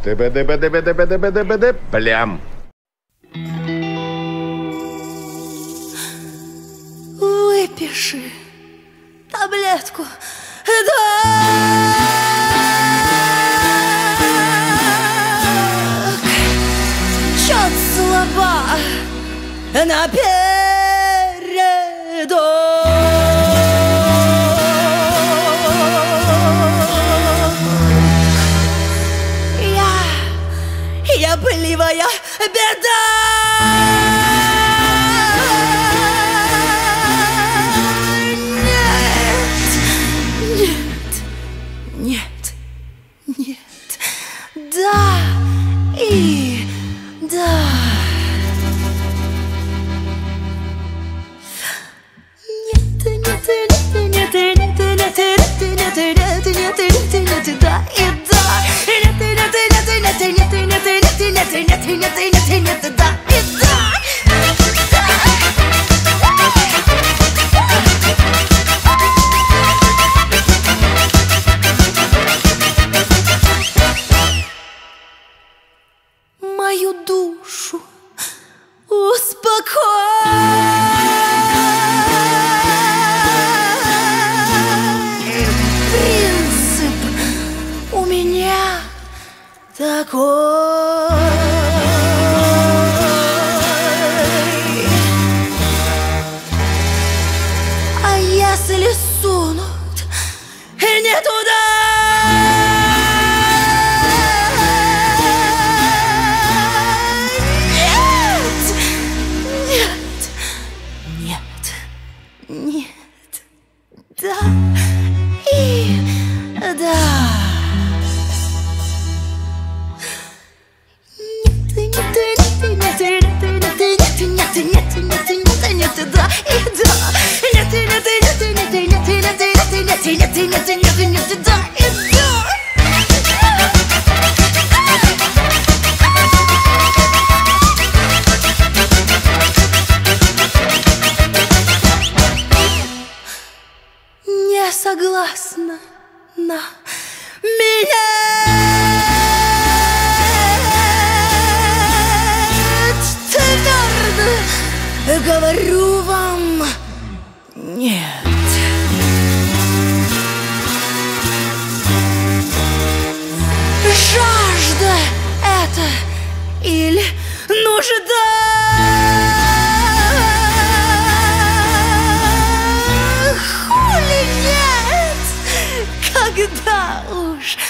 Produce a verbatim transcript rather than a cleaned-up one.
Ты-бы-ды-бы-ды-бы-ды-бы-ды-бы-ды, блям. Выпиши таблетку, да. Чё слаба напередок. Я, я пылевая беда. Нет, нет, да и да. Нет, нет, нет, нет, нет, нет, нет, нет, нет, нет, нет, да и да. Нет, нет, нет, нет, нет, нет, нет, нет, нет, нет, нет, да и да. Мою душу успокой. Принцип у меня такой. А если сунут не туда? Нет, да и да. Нет, нет, нет, нет, нет, нет, нет, нет, нет, нет, нет, да и да. Нет, нет, нет, нет, нет, нет, нет, нет, нет, нет, нет, да и да. Не согласна на меня. Твердо говорю вам нет. Жажда это или нужда? Когда уж